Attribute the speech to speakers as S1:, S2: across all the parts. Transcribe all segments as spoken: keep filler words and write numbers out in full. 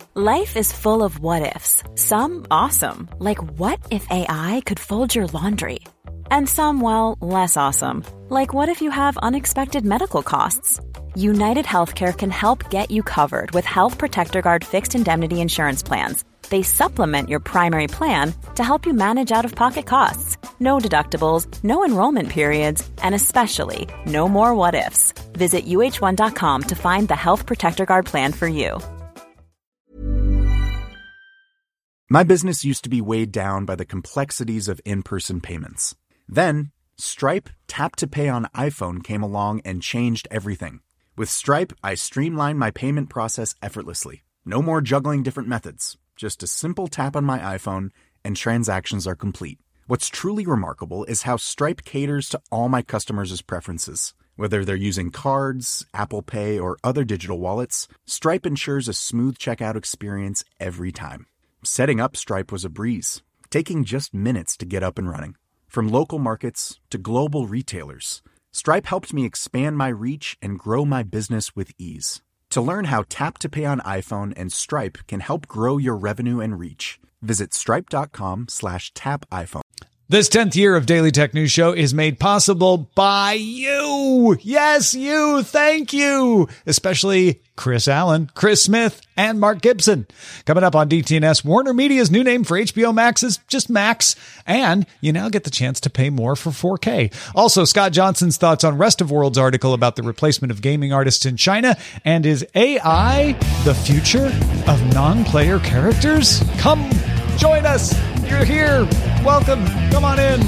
S1: Life is full of what-ifs. Some awesome, like what if A I could fold your laundry? And some, well, less awesome, like what if you have unexpected medical costs? United Healthcare can help get you covered with Health Protector Guard fixed indemnity insurance plans. They supplement your primary plan to help you manage out-of-pocket costs. No deductibles, no enrollment periods, and especially no more what-ifs. Visit U H one dot com to find the Health Protector Guard plan for you.
S2: My business used to be weighed down by the complexities of in-person payments. Then, Stripe Tap to Pay on iPhone came along and changed everything. With Stripe, I streamlined my payment process effortlessly. No more juggling different methods. Just a simple tap on my iPhone and transactions are complete. What's truly remarkable is how Stripe caters to all my customers' preferences. Whether they're using cards, Apple Pay, or other digital wallets, Stripe ensures a smooth checkout experience every time. Setting up Stripe was a breeze, taking just minutes to get up and running. From local markets to global retailers, Stripe helped me expand my reach and grow my business with ease. To learn how Tap to Pay on iPhone and Stripe can help grow your revenue and reach, visit stripe.com slash tap iPhone.
S3: This tenth year of Daily Tech News Show is made possible by you. Yes, you. Thank you. Especially Chris Allen, Chris Smith, and Mark Gibson. Coming up on D T N S, Warner Media's new name for H B O Max is just Max, and you now get the chance to pay more for four K. Also, Scott Johnson's thoughts on Rest of World's article about the replacement of gaming artists in China, and is A I the future of non-player characters? Come join us. You're here. Welcome. Come on in.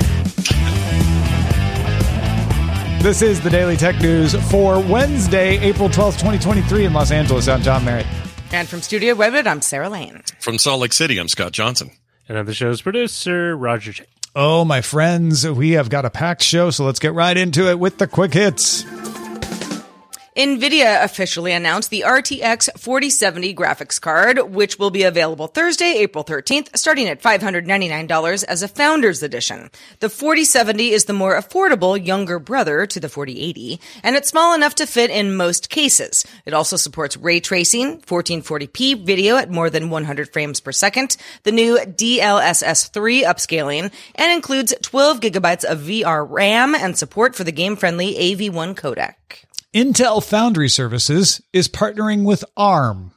S3: This is the Daily Tech News for Wednesday, April twelfth, twenty twenty-three in Los Angeles. I'm John Merritt.
S4: And from Studio Webit, I'm Sarah Lane.
S5: From Salt Lake City, I'm Scott Johnson.
S6: And I'm the show's producer, Roger J.
S3: Oh, my friends, we have got a packed show, so let's get right into it with the quick hits.
S4: NVIDIA officially announced the R T X forty seventy graphics card, which will be available Thursday, April thirteenth, starting at five hundred ninety-nine dollars as a Founders Edition. The forty seventy is the more affordable younger brother to the forty eighty, and it's small enough to fit in most cases. It also supports ray tracing, fourteen forty p video at more than one hundred frames per second, the new D L S S three upscaling, and includes twelve gigabytes of V R RAM and support for the game-friendly A V one codec.
S3: Intel Foundry Services is partnering with ARM.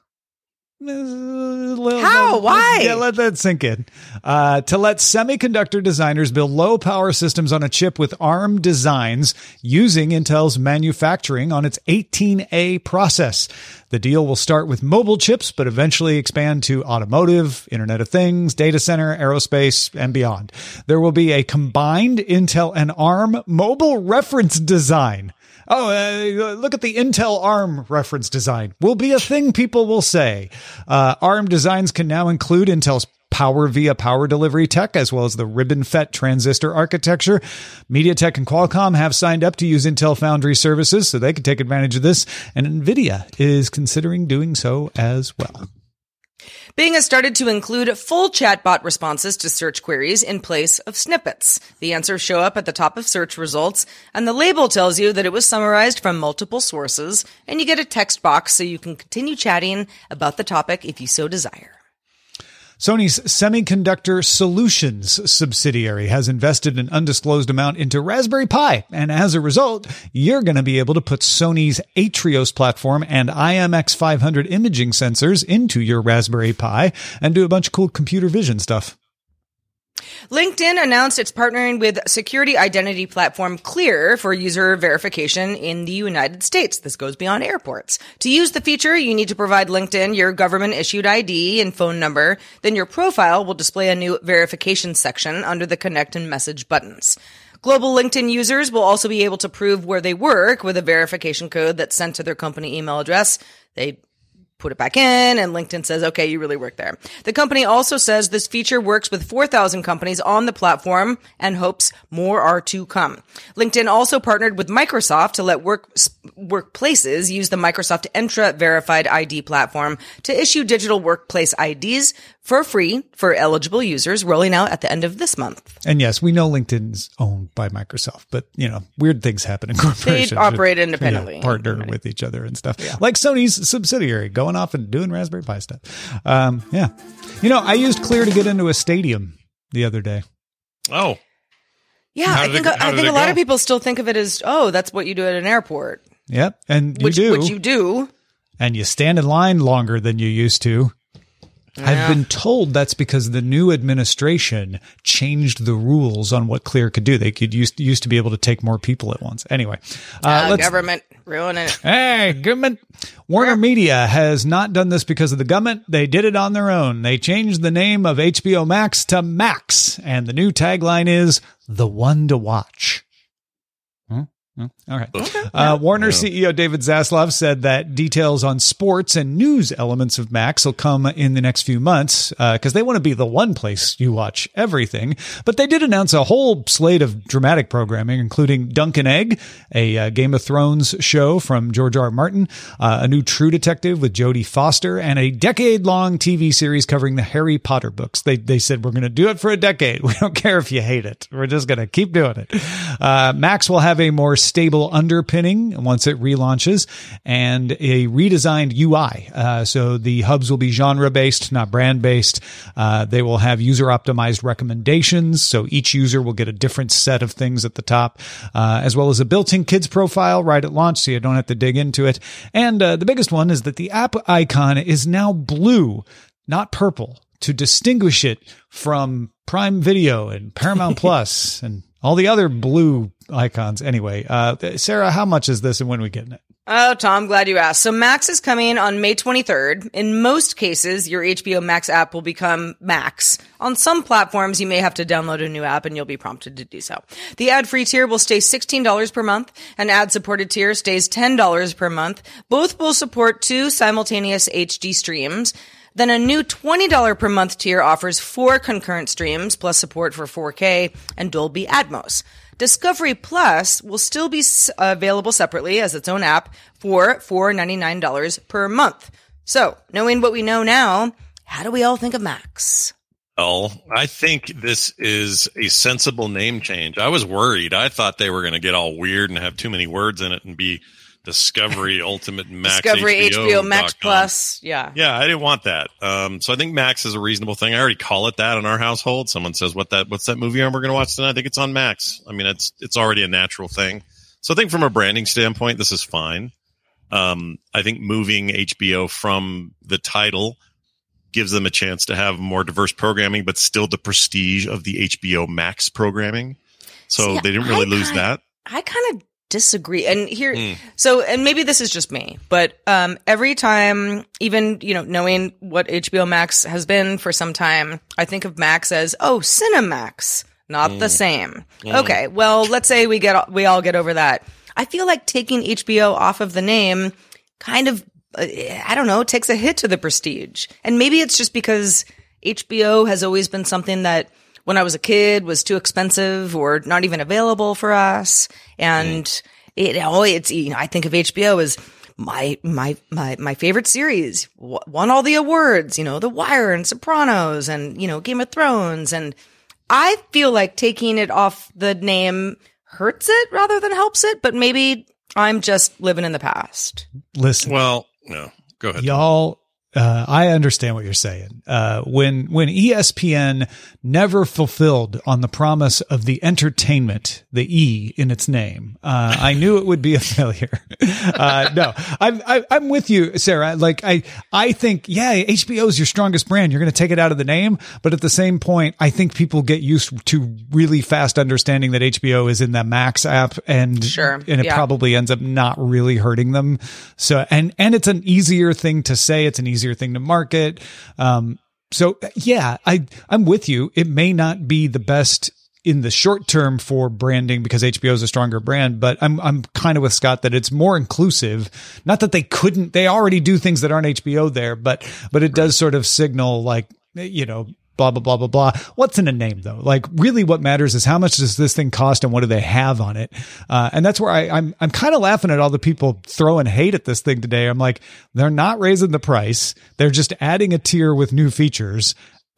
S4: How? Why?
S3: Yeah, let that sink in. Uh, to let semiconductor designers build low-power systems on a chip with ARM designs using Intel's manufacturing on its eighteen A process. The deal will start with mobile chips, but eventually expand to automotive, Internet of Things, data center, aerospace, and beyond. There will be a combined Intel and ARM mobile reference design. Oh, uh, look at the Intel ARM reference design. Will be a thing people will say. Uh, ARM designs can now include Intel's Power via power delivery tech, as well as the RibbonFET transistor architecture. MediaTek and Qualcomm have signed up to use Intel Foundry Services, so they can take advantage of this, and NVIDIA is considering doing so as well.
S4: Bing has started to include full chatbot responses to search queries in place of snippets. The answers show up at the top of search results, and the label tells you that it was summarized from multiple sources, and you get a text box so you can continue chatting about the topic if you so desire.
S3: Sony's Semiconductor Solutions subsidiary has invested an undisclosed amount into Raspberry Pi, and as a result, you're going to be able to put Sony's Atrios platform and I M X five hundred imaging sensors into your Raspberry Pi and do a bunch of cool computer vision stuff.
S4: LinkedIn announced it's partnering with security identity platform Clear for user verification in the United States. This goes beyond airports. To use the feature, you need to provide LinkedIn your government-issued I D and phone number. Then your profile will display a new verification section under the Connect and Message buttons. Global LinkedIn users will also be able to prove where they work with a verification code that's sent to their company email address. They put it back in, and LinkedIn says, okay, you really work there. The company also says this feature works with four thousand companies on the platform and hopes more are to come. LinkedIn also partnered with Microsoft to let work workplaces use the Microsoft Entra verified I D platform to issue digital workplace I Ds for free for eligible users, rolling out at the end of this month.
S3: And yes, we know LinkedIn's owned by Microsoft, but you know, weird things happen in corporations.
S4: They operate independently.
S3: Yeah, partner with each other and stuff. Yeah. Like Sony's subsidiary going off and doing Raspberry Pi stuff. Um, yeah. You know, I used Clear to get into a stadium the other day.
S5: Oh.
S4: Yeah, I think
S5: it,
S4: I think a
S5: go?
S4: lot of people still think of it as, oh, that's what you do at an airport.
S3: Yep, and you
S4: which,
S3: do.
S4: Which you do.
S3: And you stand in line longer than you used to. Yeah. I've been told that's because the new administration changed the rules on what Clear could do. They could used, used to be able to take more people at once. Anyway.
S4: Uh, uh, government ruining it.
S3: Hey, government. Warner Media has not done this because of the government. They did it on their own. They changed the name of H B O Max to Max. And the new tagline is The One to Watch. Hmm? All right.
S4: Okay.
S3: Uh, Warner C E O David Zaslav said that details on sports and news elements of Max will come in the next few months because uh, they want to be the one place you watch everything. But they did announce a whole slate of dramatic programming, including Dunk and Egg, a uh, Game of Thrones show from George R. R. Martin, uh, a new True Detective with Jodie Foster, and a decade-long T V series covering the Harry Potter books. They they said, we're going to do it for a decade. We don't care if you hate it. We're just going to keep doing it. Uh, Max will have a more stable underpinning once it relaunches and a redesigned U I. Uh, so the hubs will be genre-based, not brand-based. Uh, they will have user-optimized recommendations, so each user will get a different set of things at the top, uh, as well as a built-in kids profile right at launch, so you don't have to dig into it. And uh, the biggest one is that the app icon is now blue, not purple, to distinguish it from Prime Video and Paramount Plus and all the other blue icons. Anyway, uh, Sarah, how much is this and when are we getting it?
S4: Oh, Tom, glad you asked. So Max is coming on May twenty-third. In most cases, your H B O Max app will become Max. On some platforms, you may have to download a new app and you'll be prompted to do so. The ad-free tier will stay sixteen dollars per month. An ad-supported tier stays ten dollars per month. Both will support two simultaneous H D streams. Then a new twenty dollars per month tier offers four concurrent streams plus support for four K and Dolby Atmos. Discovery Plus will still be available separately as its own app for four dollars and ninety-nine cents per month. So, knowing what we know now, how do we all think of Max?
S5: Well, I think this is a sensible name change. I was worried. I thought they were going to get all weird and have too many words in it and be Discovery Ultimate Max
S4: Discovery
S5: H B O
S4: H B O Max Plus. Yeah.
S5: Yeah, I didn't want that. Um, so I think Max is a reasonable thing. I already call it that in our household. Someone says, "What that? What's that movie we're going to watch tonight?" I think it's on Max. I mean, it's it's already a natural thing. So I think from a branding standpoint, this is fine. Um, I think moving H B O from the title gives them a chance to have more diverse programming, but still the prestige of the H B O Max programming. So
S4: See,
S5: they didn't really
S4: I
S5: lose
S4: kinda,
S5: that.
S4: I kind of disagree. And here,
S5: mm.
S4: so, and maybe this is just me, but, um, every time, even, you know, knowing what H B O Max has been for some time, I think of Max as, oh, Cinemax, not mm. the same. Mm. Okay. Well, let's say we get, we all get over that. I feel like taking H B O off of the name kind of, uh, I don't know, takes a hit to the prestige. And maybe it's just because H B O has always been something that, when I was a kid, was too expensive or not even available for us. And mm. it, oh, it's, you know, I think of H B O as my, my, my, my favorite series, won all the awards, you know, The Wire and Sopranos and, you know, Game of Thrones. And I feel like taking it off the name hurts it rather than helps it, but maybe I'm just living in the past.
S3: Listen.
S5: Well, no, go ahead.
S3: Y'all. Uh, I understand what you're saying. Uh, when, when E S P N never fulfilled on the promise of the entertainment, the E in its name, uh, I knew it would be a failure. uh, no, I'm, I, I'm with you, Sarah. Like, I, I think, yeah, H B O is your strongest brand. You're going to take it out of the name. But at the same point, I think people get used to really fast understanding that H B O is in the Max app and,
S4: sure.
S3: and it
S4: yeah.
S3: probably ends up not really hurting them. So, and, and it's an easier thing to say. It's an easier thing to market. Um, so yeah, I, I'm with you. It may not be the best in the short term for branding because H B O is a stronger brand, but I'm, I'm kind of with Scott that it's more inclusive. Not that they couldn't, they already do things that aren't H B O there, but, but it does sort of signal like, you know, blah, blah, blah, blah, blah. What's in a name though? Like really what matters is how much does this thing cost and what do they have on it? Uh, and that's where I, I'm, I'm kind of laughing at all the people throwing hate at this thing today. I'm like, they're not raising the price. They're just adding a tier with new features.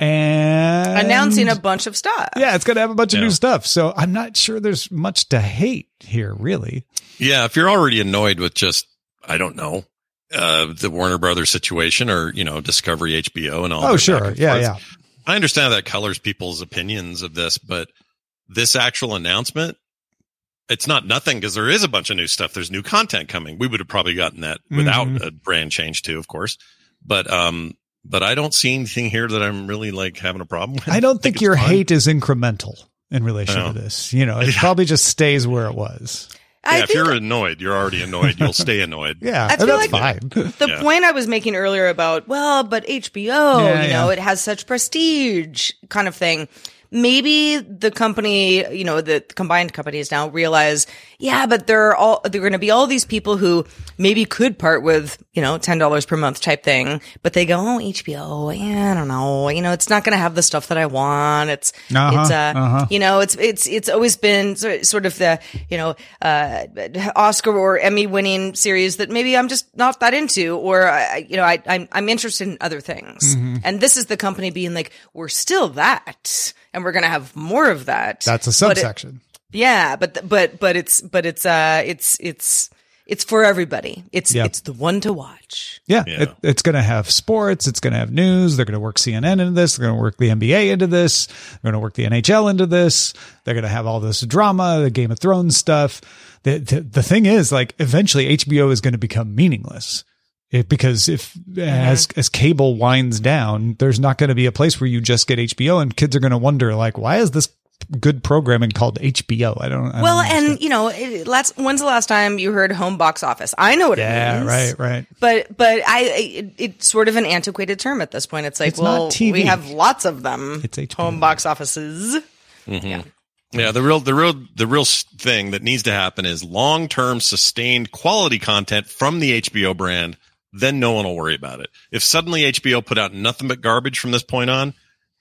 S3: And
S4: announcing a bunch of stuff.
S3: Yeah, it's going to have a bunch
S5: yeah.
S3: of new stuff. So I'm not sure there's much to hate here, really.
S5: Yeah, if you're already annoyed with just, I don't know, uh, the Warner Brothers situation or, you know, Discovery, H B O and all.
S3: Oh, sure. Yeah, yeah.
S5: I understand that colors people's opinions of this, but this actual announcement, it's not nothing because there is a bunch of new stuff. There's new content coming. We would have probably gotten that without mm-hmm. a brand change too, of course. But, um, But I don't see anything here that I'm really like having a problem with.
S3: I don't think,
S5: think
S3: your
S5: fun.
S3: hate is incremental in relation to this. You know, it yeah. probably just stays where it was.
S5: Yeah,
S4: I
S5: if you're annoyed, you're already annoyed. You'll stay annoyed.
S3: Yeah,
S4: I feel
S3: that's
S4: like
S3: fine.
S4: The
S5: yeah.
S4: point I was making earlier about, well, but H B O,
S3: yeah,
S4: you know,
S3: yeah.
S4: it has such prestige kind of thing. Maybe the company, you know, the combined companies now realize, yeah, but there are all, there are going to be all these people who maybe could part with, you know, ten dollars per month type thing, but they go, oh, H B O, yeah, I don't know. You know, it's not going to have the stuff that I want. It's,
S3: uh-huh,
S4: it's, uh,
S3: uh-huh.
S4: you know, it's, it's, it's always been sort of the, you know, uh, Oscar or Emmy winning series that maybe I'm just not that into, or, I, you know, I, I'm, I'm interested in other things. Mm-hmm. And this is the company being like, we're still that. And we're going to have more of that.
S3: That's a subsection.
S4: It, yeah, but but but it's but it's uh it's it's it's for everybody. It's
S3: yeah.
S4: it's the one to watch.
S3: Yeah,
S5: yeah.
S3: It, it's going to have sports. It's going to have news. They're going to work C N N into this. They're going to work the N B A into this. They're going to work the N H L into this. They're going to have all this drama, the Game of Thrones stuff. The the, the thing is, like, eventually H B O is going to become meaningless. It, because if mm-hmm. as as cable winds down, there's not going to be a place where you just get H B O, and kids are going to wonder, like, why is this good programming called H B O? I don't. I
S4: well,
S3: don't
S4: and you know, it, last when's the last time you heard home box office? I know what
S3: yeah,
S4: it means.
S3: right, right.
S4: But but I it, it's sort of an antiquated term at this point. It's like,
S3: it's
S4: well,
S3: not T V.
S4: we have lots of them.
S3: It's H B O.
S4: Home box offices.
S5: Mm-hmm.
S4: Yeah.
S5: Yeah, the real, the real, the real thing that needs to happen is long-term, sustained quality content from the H B O brand. Then no one will worry about it. If suddenly H B O put out nothing but garbage from this point on,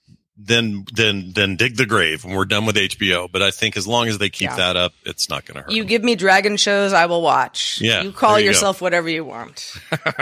S5: then then then dig the grave and we're done with H B O. But I think as long as they keep
S4: yeah.
S5: that up, it's not going to hurt.
S4: You
S5: them.
S4: give me dragon shows, I will watch.
S5: Yeah,
S4: you call
S5: you
S4: yourself
S5: go.
S4: whatever you want.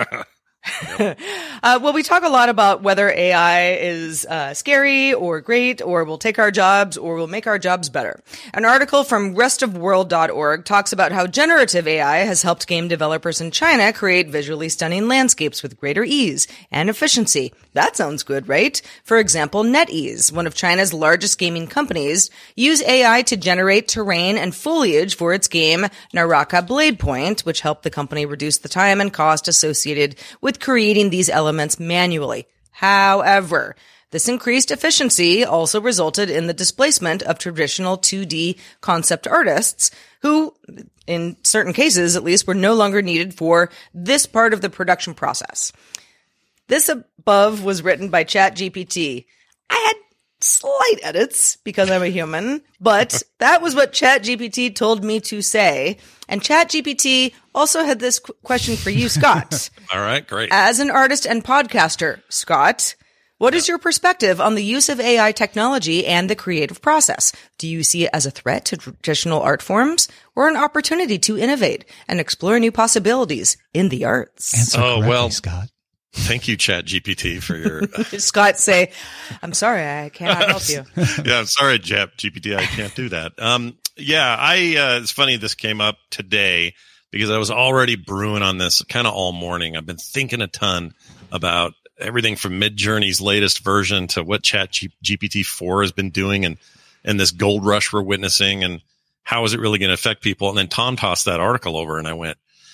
S4: uh, well, we talk a lot about whether A I is uh, scary or great, or will take our jobs, or will make our jobs better. An article from rest of world dot org talks about how generative A I has helped game developers in China create visually stunning landscapes with greater ease and efficiency. That sounds good, right? For example, NetEase, one of China's largest gaming companies, use A I to generate terrain and foliage for its game Naraka Blade Point, which helped the company reduce the time and cost associated with creating these elements manually. However, this increased efficiency also resulted in the displacement of traditional two D concept artists who, in certain cases at least, were no longer needed for this part of the production process. This above was written by ChatGPT. I had slight edits because I'm a human, but that was what ChatGPT told me to say. And ChatGPT also had this qu- question for you, Scott.
S5: All right, great.
S4: As an artist and podcaster, Scott, what is your perspective on the use of A I technology and the creative process? Do you see it as a threat to traditional art forms or an opportunity to innovate and explore new possibilities in the arts?
S3: Answer
S5: Oh,
S3: correctly,
S5: well,
S3: Scott.
S5: Thank you, ChatGPT, for your.
S4: Scott say, I'm sorry, I cannot help you.
S5: yeah, I'm sorry, ChatGPT, I can't do that. Um, yeah, I. Uh, it's funny this came up today because I was already brewing on this kind of all morning. I've been thinking a ton about everything from Midjourney's latest version to what ChatGPT four has been doing, and and this gold rush we're witnessing, and how is it really going to affect people? And then Tom tossed that article over, and I went,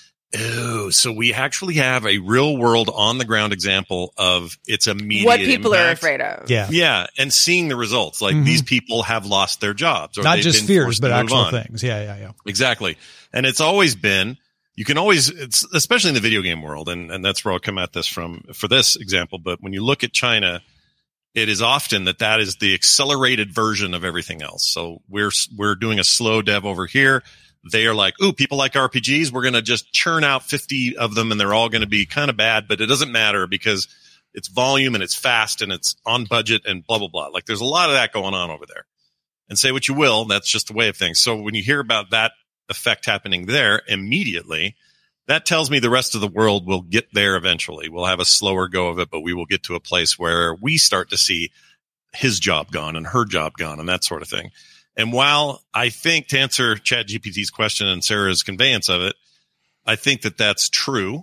S5: oh, so we actually have a real world on the ground example of its immediate
S4: What people
S5: impact.
S4: are afraid of.
S3: Yeah.
S5: Yeah. And seeing the results, like
S3: Mhm.
S5: these people have lost their jobs. Or
S3: Not
S5: they've
S3: just
S5: been
S3: fears,
S5: forced
S3: but
S5: to move
S3: actual
S5: on.
S3: things. Yeah, yeah, yeah.
S5: Exactly. And it's always been, you can always, it's especially in the video game world. And, and that's where I'll come at this from for this example. But when you look at China, it is often that that is the accelerated version of everything else. So we're, we're doing a slow dev over here. They are like, ooh, people like R P Gs. We're going to just churn out fifty of them and they're all going to be kind of bad, but it doesn't matter because it's volume and it's fast and it's on budget and blah, blah, blah. Like there's a lot of that going on over there. And say what you will, that's just the way of things. So when you hear about that effect happening there immediately, that tells me the rest of the world will get there eventually. We'll have a slower go of it, but we will get to a place where we start to see his job gone and her job gone and that sort of thing. And while I think, to answer ChatGPT's question and Sarah's conveyance of it, I think that that's true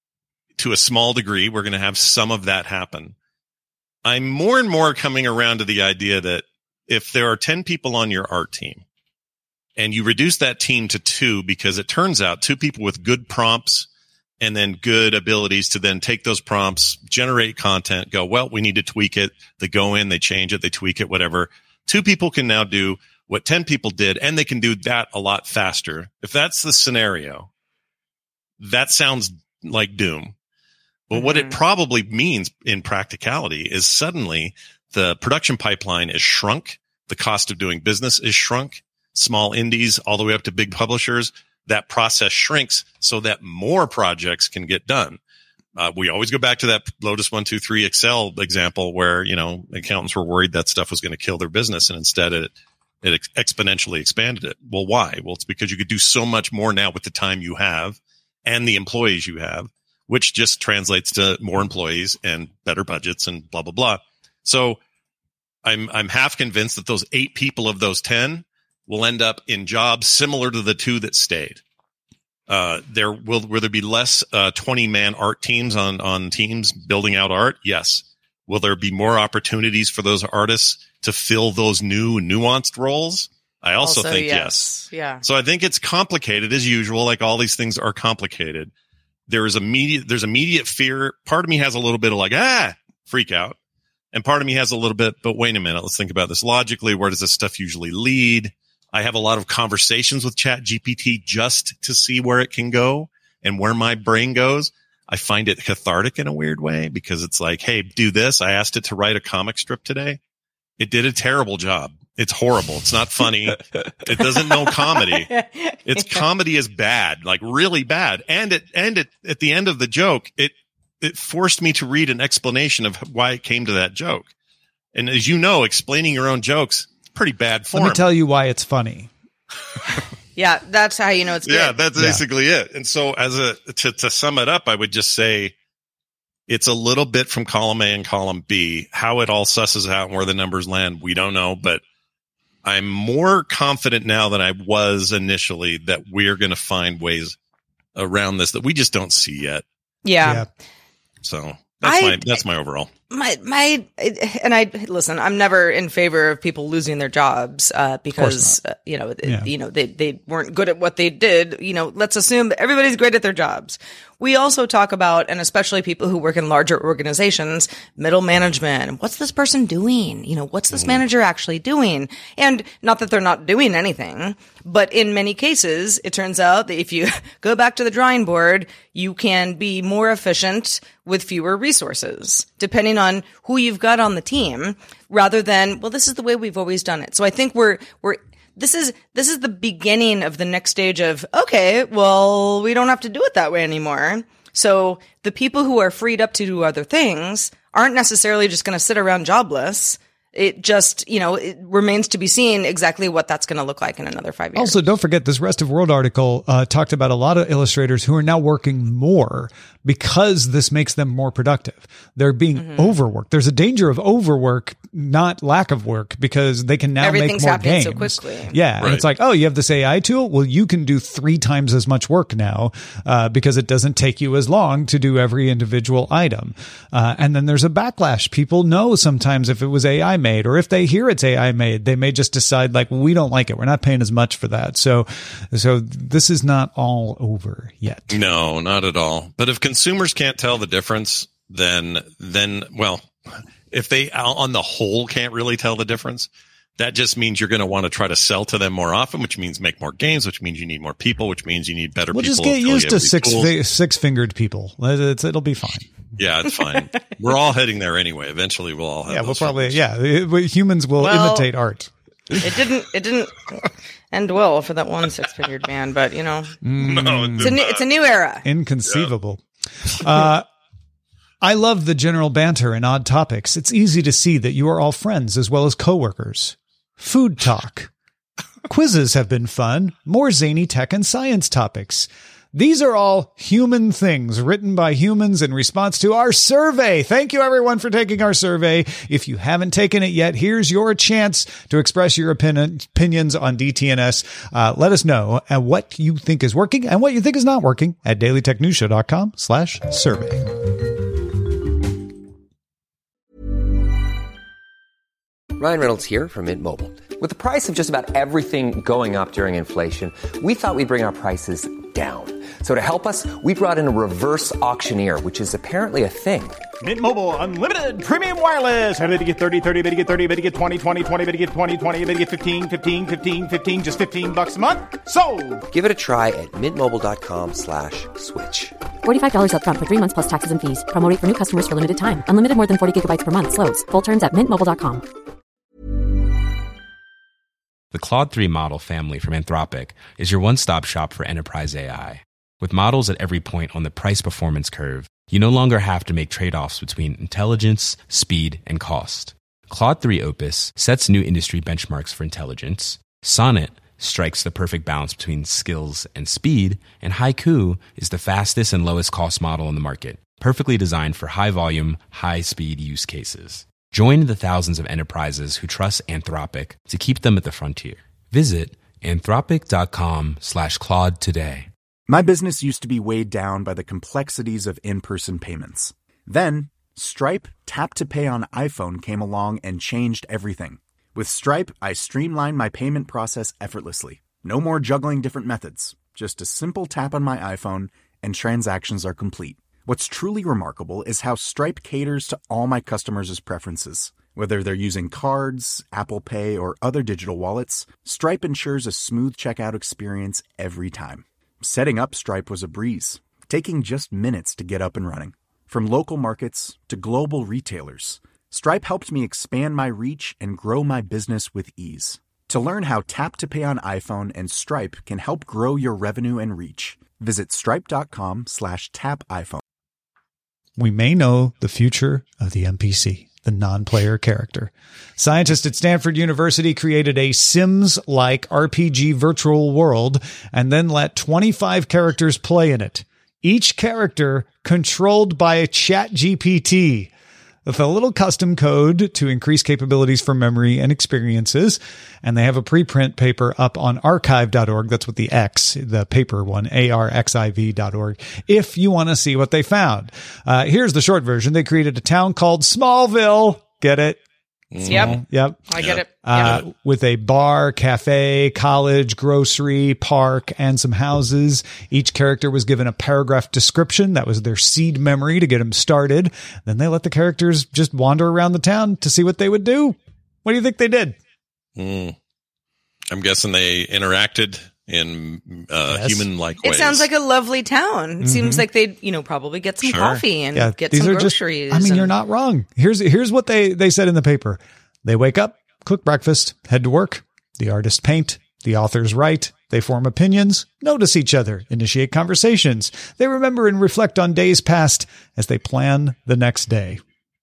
S5: to a small degree. We're going to have some of that happen. I'm more and more coming around to the idea that if there are ten people on your art team and you reduce that team to two, because it turns out two people with good prompts and then good abilities to then take those prompts, generate content, go, well, we need to tweak it. They go in, they change it, they tweak it, whatever. Two people can now do what ten people did, and they can do that a lot faster. If that's the scenario, that sounds like doom. But mm-hmm. what it probably means in practicality is suddenly the production pipeline is shrunk. The cost of doing business is shrunk. Small indies all the way up to big publishers. That process shrinks so that more projects can get done. Uh, we always go back to that Lotus one two three Excel example where, you know, accountants were worried that stuff was going to kill their business, and instead it, it exponentially expanded it. Well, why? Well, it's because you could do so much more now with the time you have and the employees you have, which just translates to more employees and better budgets and blah, blah, blah. So I'm, I'm half convinced that those eight people of those ten will end up in jobs similar to the two that stayed. Uh, there will, will there be less, uh, twenty man art teams on, on teams building out art? Yes. Will there be more opportunities for those artists to fill those new nuanced roles? I also, also think yes. yes.
S4: Yeah.
S5: So I think it's complicated as usual. Like all these things are complicated. There is immediate, there's immediate fear. Part of me has a little bit of like, ah, freak out. And part of me has a little bit, but wait a minute. Let's think about this logically. Where does this stuff usually lead? I have a lot of conversations with ChatGPT just to see where it can go and where my brain goes. I find it cathartic in a weird way because it's like, hey, do this. I asked it to write a comic strip today. It did a terrible job. It's horrible. It's not funny. It doesn't know comedy. Its comedy is bad, like really bad. And it, and it, at the end of the joke, it, it forced me to read an explanation of why it came to that joke. And as you know, explaining your own jokes, pretty bad form.
S3: Let me tell you why it's funny.
S4: Yeah, that's how you know it's good.
S5: Yeah, that's yeah. basically it. And so as a to, to sum it up, I would just say it's a little bit from column A and column B. How it all susses out and where the numbers land, we don't know. But I'm more confident now than I was initially that we're going to find ways around this that we just don't see yet.
S4: Yeah.
S3: yeah.
S5: So that's
S4: I,
S5: my that's my overall.
S4: My, my, and I, listen, I'm never in favor of people losing their jobs, uh, because, uh, you know,
S3: Yeah.
S4: you know, they, they weren't good at what they did. You know, let's assume that everybody's great at their jobs. We also talk about, and especially people who work in larger organizations, middle management. What's this person doing? You know, what's this manager actually doing? And not that they're not doing anything, but in many cases, it turns out that if you go back to the drawing board, you can be more efficient with fewer resources, depending on who you've got on the team, rather than, well, this is the way we've always done it. So I think we're, we're, This is, this is the beginning of the next stage of, okay, well, we don't have to do it that way anymore. So the people who are freed up to do other things aren't necessarily just going to sit around jobless. It just, you know, it remains to be seen exactly what that's going to look like in another five years.
S3: Also, don't forget this Rest of World article uh, talked about a lot of illustrators who are now working more because this makes them more productive. They're being mm-hmm. overworked. There's a danger of overwork, not lack of work, because they can now
S4: Everything's
S3: make more
S4: happening
S3: games.
S4: so quickly.
S3: Yeah,
S5: right.
S3: And it's like, oh, you have this A I tool? Well, you can do three times as much work now uh, because it doesn't take you as long to do every individual item. Uh, and then there's a backlash. People know sometimes if it was A I made, or if they hear it's A I made, they may just decide like, well, we don't like it. We're not paying as much for that. So, so this is not all over yet.
S5: No, not at all. But if consumers can't tell the difference, then, then, well, if they on the whole can't really tell the difference, that just means you're going to want to try to sell to them more often, which means make more games, which means you need more people, which means you need better
S3: we'll
S5: people.
S3: We'll just get used to six fi- six fingered people. It's, it'll be fine.
S5: Yeah, it's fine. We're all heading there anyway. Eventually, we'll all have.
S3: Yeah, we'll
S5: those
S3: probably.
S5: fingers.
S3: Yeah, humans will
S4: Well,
S3: imitate art.
S4: It didn't, it didn't end well for that one six-fingered man, but you know,
S5: No, it
S4: it's a new, it's a new era.
S3: Inconceivable. Uh, I love the general banter and odd topics. It's easy to see that you are all friends as well as coworkers. Food talk. Quizzes have been fun. More zany tech and science topics. These are all human things written by humans in response to our survey. Thank you, everyone, for taking our survey. If you haven't taken it yet, here's your chance to express your opinion, opinions on D T N S. Uh, let us know uh, what you think is working and what you think is not working at dailytechnewsshow.com slash survey.
S7: Ryan Reynolds here from Mint Mobile. With the price of just about everything going up during inflation, we thought we'd bring our prices down. So to help us, we brought in a reverse auctioneer, which is apparently a thing.
S8: Mint Mobile Unlimited Premium Wireless. How to get thirty, thirty, how to get thirty, how to get twenty, twenty, twenty, how to get twenty, twenty, how to get fifteen, fifteen, fifteen, fifteen, just fifteen bucks a month? Sold!
S7: Give it a try at mintmobile.com slash switch.
S9: forty-five dollars up front for three months plus taxes and fees. Promo rate for new customers for limited time. Unlimited more than forty gigabytes per month. Slows full terms at mint mobile dot com.
S10: The Claude three model family from Anthropic is your one-stop shop for enterprise A I. With models at every point on the price-performance curve, you no longer have to make trade-offs between intelligence, speed, and cost. Claude three Opus sets new industry benchmarks for intelligence, Sonnet strikes the perfect balance between skills and speed, and Haiku is the fastest and lowest cost model on the market, perfectly designed for high-volume, high-speed use cases. Join the thousands of enterprises who trust Anthropic to keep them at the frontier. Visit anthropic.com slash Claude today.
S2: My business used to be weighed down by the complexities of in-person payments. Then, Stripe Tap to Pay on iPhone came along and changed everything. With Stripe, I streamlined my payment process effortlessly. No more juggling different methods. Just a simple tap on my iPhone and transactions are complete. What's truly remarkable is how Stripe caters to all my customers' preferences. Whether they're using cards, Apple Pay, or other digital wallets, Stripe ensures a smooth checkout experience every time. Setting up Stripe was a breeze, taking just minutes to get up and running. From local markets to global retailers, Stripe helped me expand my reach and grow my business with ease. To learn how Tap to Pay on iPhone and Stripe can help grow your revenue and reach, visit stripe.com slash tap iPhone.
S3: We may know the future of the N P C, the non-player character. Scientists at Stanford University created a Sims-like R P G virtual world and then let twenty-five characters play in it. Each character controlled by a Chat G P T. With a little custom code to increase capabilities for memory and experiences. And they have a preprint paper up on archive dot org. That's what the X, the paper one, A R X I V dot org, if you want to see what they found. Uh, here's the short version. They created a town called Smallville. Get it?
S4: Yep.
S3: Yep.
S4: I get it.
S3: Uh,
S4: Yep.
S3: With a bar, cafe, college, grocery, park, and some houses. Each character was given a paragraph description. That was their seed memory to get them started. Then they let the characters just wander around the town to see what they would do. What do you think they did?
S5: Mm. I'm guessing they interacted in uh,
S3: Yes.
S5: human-like
S4: It
S5: ways.
S4: sounds like a lovely town. It
S3: Mm-hmm.
S4: seems like they'd, you know, probably get some
S5: Sure.
S4: coffee and
S3: Yeah,
S4: get
S3: these
S4: some
S3: are just-
S4: groceries.
S3: I mean,
S4: and-
S3: you're not wrong. Here's here's what they, they said in the paper. They wake up, cook breakfast, head to work. The artists paint. The authors write. They form opinions, notice each other, initiate conversations. They remember and reflect on days past as they plan the next day.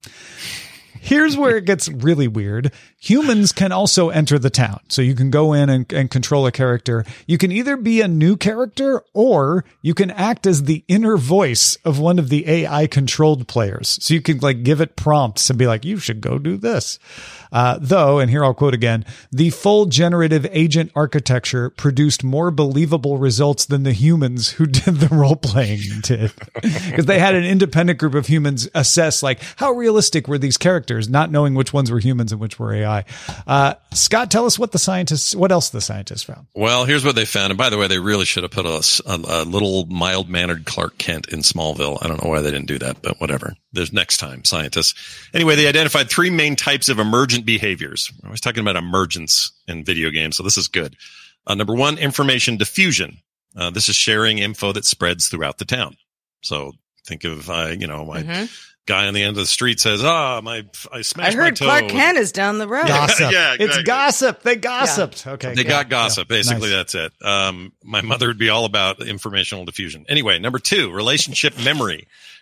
S3: Here's where it gets really weird. Humans can also enter the town. So you can go in and, and control a character. You can either be a new character or you can act as the inner voice of one of the A I controlled players. So you can like give it prompts and be like, you should go do this. Uh, though, and here I'll quote again, the full generative agent architecture produced more believable results than the humans who did the role playing did. Because they had an independent group of humans assess like how realistic were these characters, not knowing which ones were humans and which were A I. Uh, Scott, tell us what the scientists, what else the scientists found.
S5: Well, here's what they found. And by the way, they really should have put a, a, a little mild-mannered Clark Kent in Smallville. I don't know why they didn't do that, but whatever. There's next time, scientists. Anyway, they identified three main types of emergent behaviors. I was talking about emergence in video games, so this is good. Uh, number one, information diffusion. Uh, this is sharing info that spreads throughout the town. So think of, uh, you know, my
S4: Mm-hmm.
S5: guy on the end of the street says, ah, my, I
S4: I
S5: smashed my
S4: heard
S5: toe.
S4: Clark Kent is down the road.
S3: Gossip.
S5: Yeah,
S3: It's
S5: exactly.
S3: gossip. They gossiped. Okay.
S5: They
S3: yeah,
S5: got gossip.
S3: yeah.
S5: Basically,
S3: Nice.
S5: that's it. Um, my mother would be all about informational diffusion. Anyway, number two, relationship memory.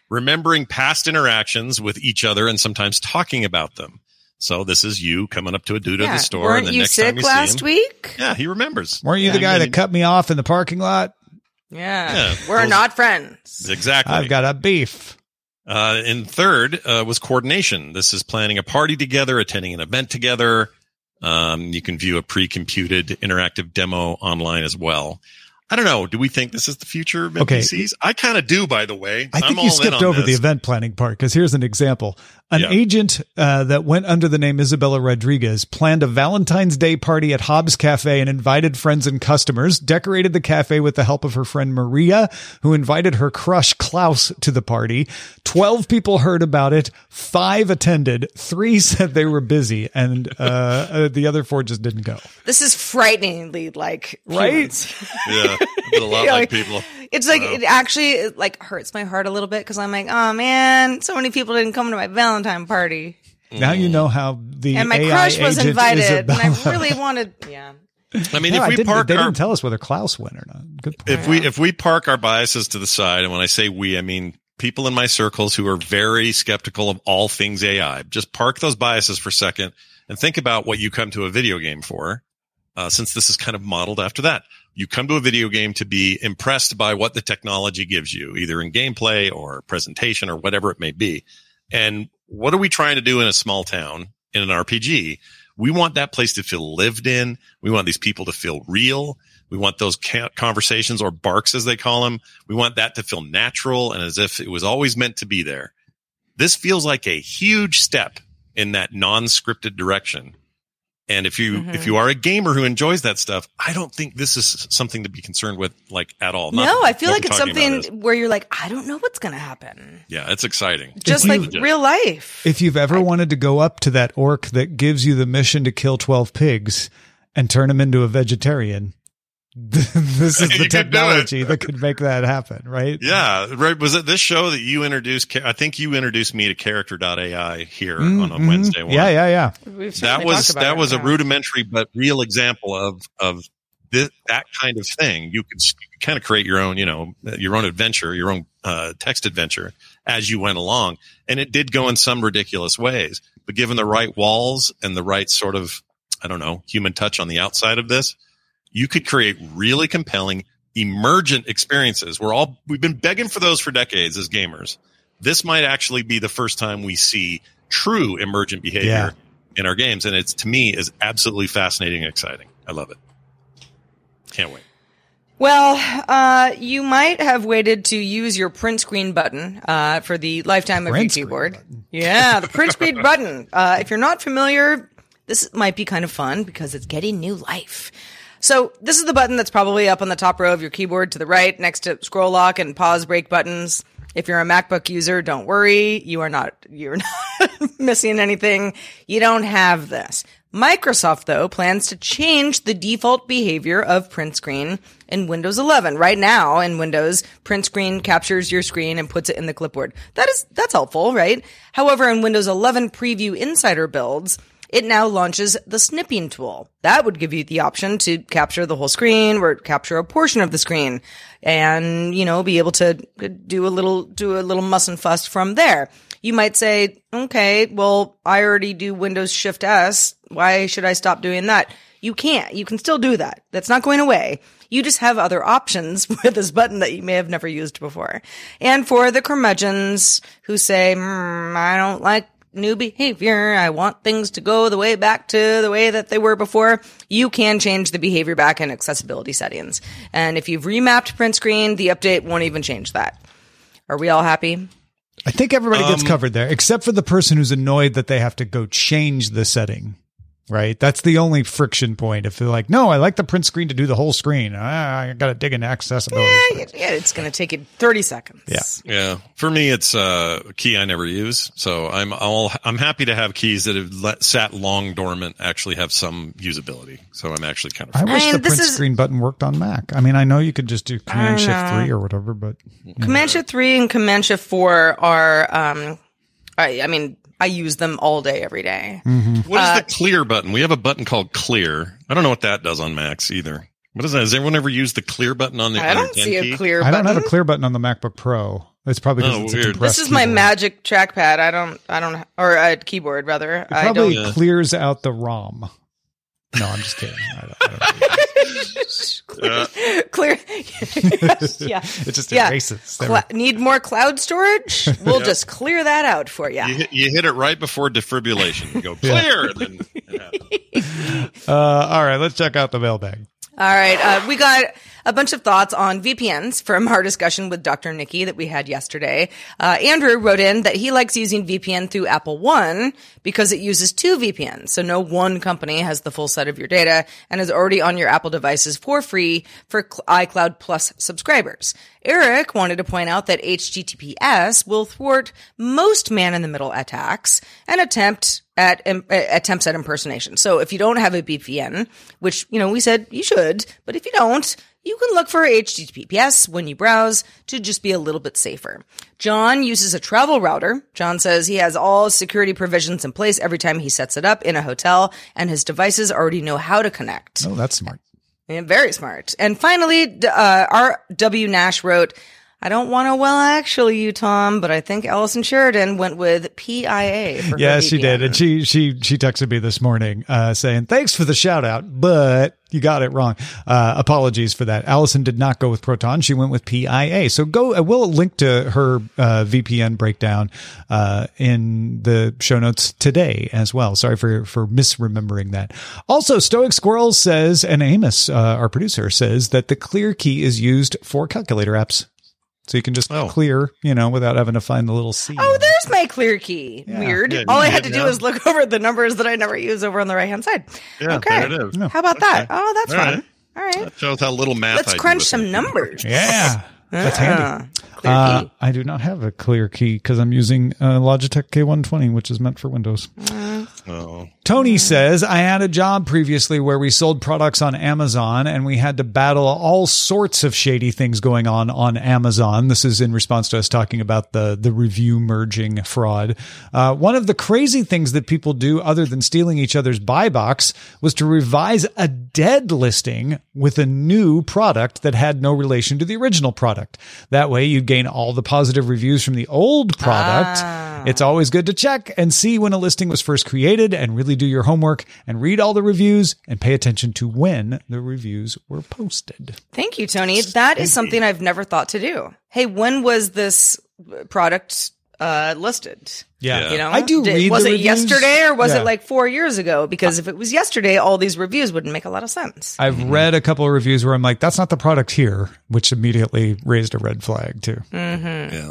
S5: remembering past interactions with each other and sometimes talking about them. So this is you coming up to a dude
S4: Yeah.
S5: at the store.
S4: Weren't
S5: and the
S4: you
S5: next
S4: sick
S5: time you
S4: last
S5: see him,
S4: week?
S5: Yeah, he remembers.
S3: Weren't you
S5: Yeah,
S3: the guy
S5: I
S3: that
S5: mean,
S3: cut me off in the parking lot?
S4: Yeah.
S5: Yeah,
S4: We're
S5: those-
S4: not friends.
S5: Exactly.
S3: I've got a beef.
S5: Uh, and third uh, was coordination. This is planning a party together, attending an event together. Um, you can view a pre-computed interactive demo online as well. I don't know. Do we think this is the future of
S3: Okay.
S5: N P Cs? I kind of do, by the way.
S3: I think
S5: I'm
S3: you
S5: all in
S3: skipped
S5: on
S3: over the
S5: this.
S3: event planning part because here's an example. An
S5: Yeah.
S3: agent uh, that went under the name Isabella Rodriguez planned a Valentine's Day party at Hobbs Cafe and invited friends and customers, decorated the cafe with the help of her friend Maria, who invited her crush Klaus to the party. Twelve people heard about it. Five attended. Three said they were busy, and uh, uh, the other four just didn't go.
S4: This is frighteningly like
S3: Right?
S4: humans.
S5: Yeah, but a lot
S4: Yeah,
S5: like
S4: like-
S5: people.
S4: It's like
S5: Wow.
S4: it actually it, like hurts my heart a little bit because I'm like, oh man, so many people didn't come to my Valentine party,
S3: Now you know how the
S4: and my
S3: A I
S4: crush was
S3: agent
S4: invited,
S3: Isabella.
S4: and I really wanted. Yeah,
S5: I mean,
S3: No,
S5: if
S3: I
S5: we
S3: didn't-
S5: park
S3: they
S5: our
S3: didn't tell us whether Klaus went or not. Good point.
S5: if we if we park our biases to the side, and when I say we, I mean people in my circles who are very skeptical of all things A I. Just park those biases for a second and think about what you come to a video game for. Uh, since this is kind of modeled after that, you come to a video game to be impressed by what the technology gives you, either in gameplay or presentation or whatever it may be. And what are we trying to do in a small town in an R P G? We want that place to feel lived in. We want these people to feel real. We want those ca- conversations, or barks as they call them. We want that to feel natural and as if it was always meant to be there. This feels like a huge step in that non-scripted direction. And if you,
S4: Mm-hmm.
S5: if you are a gamer who enjoys that stuff, I don't think this is something to be concerned with, like, at all. Not
S4: no,
S5: that
S4: I feel
S5: what
S4: like
S5: we're
S4: it's
S5: talking about is-
S4: something where you're like, I don't know what's gonna happen.
S5: Yeah, it's exciting.
S4: Just
S3: you-
S4: like real life.
S3: If you've ever wanted to go up to that orc that gives you the mission to kill twelve pigs and turn him into a vegetarian, this is
S5: You
S3: the
S5: could do it.
S3: technology that could make that happen, right?
S5: Yeah, right. Was it this show that you introduced? I think you introduced me to character dot A I here on a
S3: Mhm.
S5: Wednesday one.
S3: Yeah, yeah, yeah.
S4: We've
S5: That
S4: certainly
S5: was
S4: talked about
S5: that
S4: it,
S5: was a
S4: yeah.
S5: rudimentary but real example of of this, that kind of thing. You could, you could kind of create your own, you know, your own adventure, your own uh, text adventure as you went along, and it did go in some ridiculous ways. But given the right walls and the right sort of, I don't know, human touch on the outside of this, you could create really compelling, emergent experiences. We're all we've been begging for those for decades as gamers. This might actually be the first time we see true emergent behavior
S3: Yeah.
S5: in our games, and it's, to me, is absolutely fascinating and exciting. I love it. Can't wait.
S4: Well, uh, you might have waited to use your print screen button uh, for the lifetime of your
S3: Print screen
S4: keyboard.
S3: button.
S4: Yeah, the print screen button. Uh, if you're not familiar, this might be kind of fun because it's getting new life. So this is the button that's probably up on the top row of your keyboard to the right, next to scroll lock and pause break buttons. If you're a MacBook user, don't worry. You are not, you're not missing anything. You don't have this. Microsoft, though, plans to change the default behavior of print screen in Windows eleven. Right now in Windows, print screen captures your screen and puts it in the clipboard. That is, that's helpful, right? However, in Windows eleven Preview Insider builds, it now launches the snipping tool. That would give you the option to capture the whole screen or capture a portion of the screen and, you know, be able to do a little, do a little muss and fuss from there. You might say, okay, well, I already do Windows Shift S. Why should I stop doing that? You can't. You can still do that. That's not going away. You just have other options with this button that you may have never used before. And for the curmudgeons who say, mm, I don't like new behavior, I want things to go the way back to the way that they were before, you can change the behavior back in accessibility settings. And if you've remapped print screen, the update won't even change that. Are we all happy?
S3: I think everybody gets
S5: Um,
S3: covered there, except for the person who's annoyed that they have to go change the setting. Right? That's the only friction point. If they're like, no, I like the print screen to do the whole screen. Ah, I got to dig into accessibility.
S4: Yeah, yeah, it's going to take you thirty seconds.
S3: Yeah.
S5: Yeah, for me, it's uh, a key I never use. So I'm all I'm happy to have keys that have let, sat long dormant actually have some usability. So I'm actually kind of.
S3: I wish
S4: I mean,
S3: the
S4: this
S3: print
S4: is-
S3: screen button worked on Mac. I mean, I know you could just do Command
S4: I
S3: Shift
S4: know.
S3: three or whatever, but
S4: Command Shift three and Command Shift four are, um, I, I mean, I use them all day, every day.
S5: What is
S4: Uh,
S5: the clear button? We have a button called clear. I don't know what that does on Macs either. What is that? Has everyone ever used the clear button on the
S4: I
S5: on
S4: don't
S5: your
S4: see
S5: ten
S4: a
S5: key?
S4: clear
S3: I
S4: button.
S3: don't have a clear button on the MacBook Pro. It's probably because
S5: Oh,
S3: it's a
S5: weird.
S3: compressed
S4: This is my
S3: keyboard.
S4: magic trackpad. I don't, I don't, or a keyboard rather.
S3: It
S4: I
S3: probably
S4: don't.
S3: clears out the ROM. No, I'm just kidding. I don't, I don't know.
S4: clear. clear. yeah.
S3: It just
S4: Yeah.
S3: erases. There
S4: Cla- need more cloud storage? We'll
S5: Yep.
S4: just clear that out for you.
S5: You hit, you hit it right before defibrillation. You go clear. And then it happens.
S3: Uh, all right, let's check out the mailbag.
S4: All right. Uh, we got a bunch of thoughts on V P Ns from our discussion with Doctor Nikki that we had yesterday. Uh, Andrew wrote in that he likes using V P N through Apple One because it uses two V P Ns. So no one company has the full set of your data and is already on your Apple devices for free for iCloud Plus subscribers. Eric wanted to point out that H T T P S will thwart most man-in-the-middle attacks and attempt at um, uh, attempts at impersonation. So if you don't have a V P N, which, you know, we said you should, but if you don't, you can look for H T T P S when you browse to just be a little bit safer. John uses a travel router. John says he has all security provisions in place every time he sets it up in a hotel, and his devices already know how to connect.
S3: Oh, that's smart.
S4: Yeah, very smart. And finally, d- uh, R W Nash wrote, I don't want to well actually you, Tom, but I think Allison Sheridan went with P I A for her
S3: Yeah, she
S4: V P
S3: did.
S4: N.
S3: And she, she, she texted me this morning, uh, saying, thanks for the shout out, but you got it wrong. Uh, apologies for that. Allison did not go with Proton. She went with P I A. So go, uh, we'll link to her, uh, V P N breakdown, uh, in the show notes today as well. Sorry for, for misremembering that. Also, Stoic Squirrel says, and Amos, uh, our producer says that the clear key is used for calculator apps. So you can just
S5: Oh.
S3: clear, you know, without having to find the little C.
S4: Oh, there's my clear key.
S3: Yeah.
S4: Weird.
S5: Yeah,
S4: All I
S5: you
S4: had to
S5: did
S4: do
S5: now.
S4: was look over the numbers that I never use over on the right hand side.
S5: Yeah,
S4: okay.
S5: there it is.
S4: How about that?
S5: Okay.
S4: Oh, that's
S5: All
S4: fun.
S5: right.
S4: All right.
S5: That shows how little math
S4: Let's
S5: I do
S4: crunch
S5: with
S4: some
S5: it.
S4: numbers.
S3: Yeah. That's handy.
S4: Clear
S3: Uh,
S4: key.
S3: I do not have a clear key because I'm using uh, Logitech K one twenty, which is meant for Windows.
S5: Oh.
S3: Tony says, I had a job previously where we sold products on Amazon and we had to battle all sorts of shady things going on on Amazon. This is in response to us talking about the, the review merging fraud. Uh, one of the crazy things that people do other than stealing each other's buy box was to revise a dead listing with a new product that had no relation to the original product. That way you'd gain all the positive reviews from the old product. It's always good to check and see when a listing was first created and really do your homework and read all the reviews and pay attention to when the reviews were posted.
S4: Thank you, Tony. That is something I've never thought to do. Hey, when was this product uh, listed?
S3: Yeah.
S4: You know,
S3: I do
S4: Did-
S3: read
S4: Was
S3: the
S4: it
S3: reviews.
S4: yesterday or was
S3: Yeah.
S4: it like four years ago? Because if it was yesterday, all these reviews wouldn't make a lot of sense.
S3: I've read a couple of reviews where I'm like, that's not the product here, which immediately raised a red flag too.
S5: Yeah.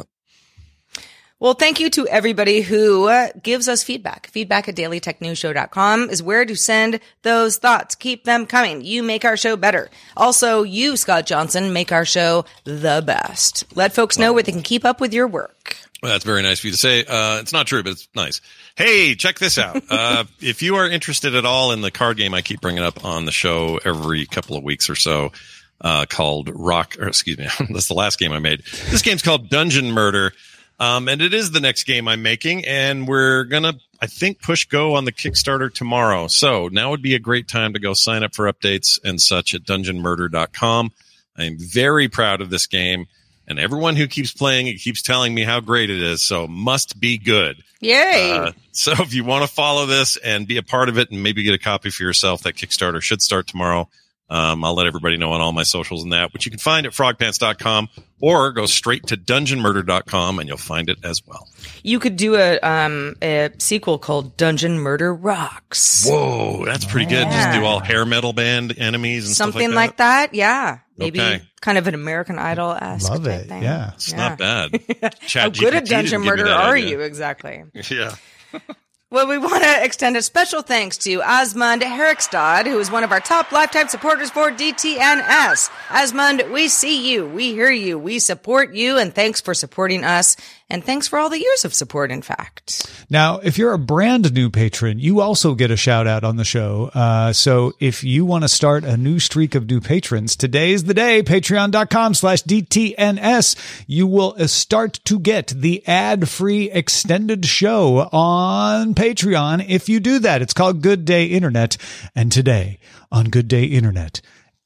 S4: Well, thank you to everybody who uh, gives us feedback. Feedback at daily tech news show dot com is where to send those thoughts. Keep them coming. You make our show better. Also, you, Scott Johnson, make our show the best. Let folks know where they can keep up with your work.
S5: Well, that's very nice of you to say. Uh, it's not true, but it's nice. Hey, check this out. Uh, if you are interested at all in the card game I keep bringing up on the show every couple of weeks or so, uh, called Rock, or excuse me, that's the last game I made. This game's called Dungeon Murder. Um, and it is the next game I'm making, and we're gonna, I think, push go on the Kickstarter tomorrow. So now would be a great time to go sign up for updates and such at dungeon murder dot com. I'm very proud of this game, and everyone who keeps playing it keeps telling me how great it is, so must be good.
S4: Yay.
S5: Uh, so if you want to follow this and be a part of it and maybe get a copy for yourself, that Kickstarter should start tomorrow. Um, I'll let everybody know on all my socials and that, which you can find at frog pants dot com or go straight to dungeon murder dot com and you'll find it as well.
S4: You could do a um a sequel called Dungeon Murder Rocks.
S5: Whoa, that's pretty good.
S4: Yeah.
S5: Just do all hair metal band enemies and
S4: Something
S5: stuff
S4: like that. Yeah. Maybe
S5: Okay.
S4: kind of an American Idol-esque
S3: Love
S4: type
S3: it.
S4: thing.
S3: Yeah.
S5: It's not bad.
S4: How good at Dungeon Murder are you? Exactly.
S5: Yeah.
S4: Well, we want to extend a special thanks to Asmund Herrickstad, who is one of our top lifetime supporters for D T N S. Asmund, we see you, we hear you, we support you, and thanks for supporting us. And thanks for all the years of support, in fact.
S3: Now, if you're a brand new patron, you also get a shout out on the show. Uh, so if you want to start a new streak of new patrons, today's the day, patreon dot com slash D T N S. You will start to get the ad-free extended show on Patreon. If you do that, it's called Good Day Internet. And today on Good Day Internet,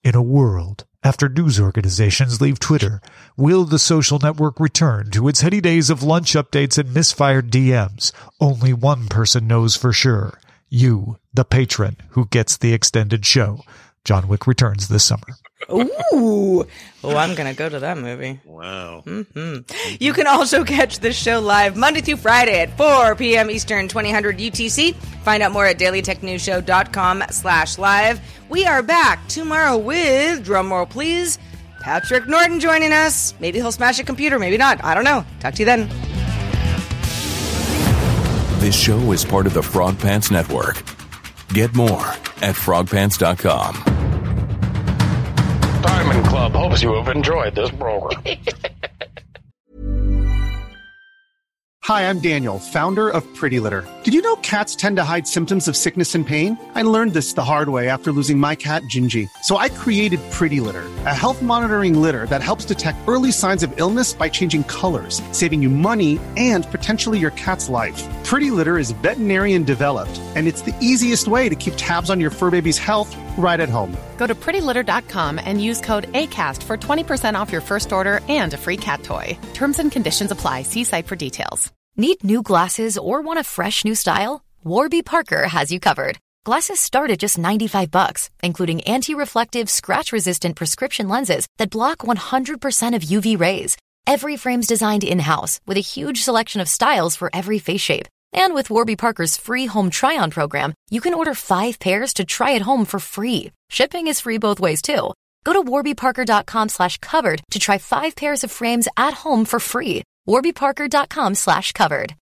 S3: In a world after news organizations leave Twitter, will the social network return to its heady days of lunch updates and misfired D Ms? Only one person knows for sure. You, the patron who gets the extended show. John Wick returns this summer.
S4: Ooh. Oh, I'm going to go to that movie.
S5: Wow.
S4: Mm-hmm. You can also catch this show live Monday through Friday at four p.m. Eastern, twenty hundred U T C. Find out more at dailytechnewsshow.com slash live. We are back tomorrow with, drumroll please, Patrick Norton joining us. Maybe he'll smash a computer, maybe not. I don't know. Talk to you then.
S11: This show is part of the Frog Pants Network. Get more at frog pants dot com.
S12: Diamond Club hopes you have enjoyed this program.
S13: Hi, I'm Daniel, founder of Pretty Litter. Did you know cats tend to hide symptoms of sickness and pain? I learned this the hard way after losing my cat, Gingy. So I created Pretty Litter, a health monitoring litter that helps detect early signs of illness by changing colors, saving you money and potentially your cat's life. Pretty Litter is veterinarian developed, and it's the easiest way to keep tabs on your fur baby's health right at home.
S14: Go to pretty litter dot com and use code ACAST for twenty percent off your first order and a free cat toy. Terms and conditions apply. See site for details.
S15: Need new glasses or want a fresh new style? Warby Parker has you covered. Glasses start at just ninety-five bucks, including anti-reflective, scratch-resistant prescription lenses that block one hundred percent of U V rays. Every frame's designed in-house with a huge selection of styles for every face shape. And with Warby Parker's free home try-on program, you can order five pairs to try at home for free. Shipping is free both ways, too. Go to warby parker dot com slash covered to try five pairs of frames at home for free. warby parker dot com slash covered.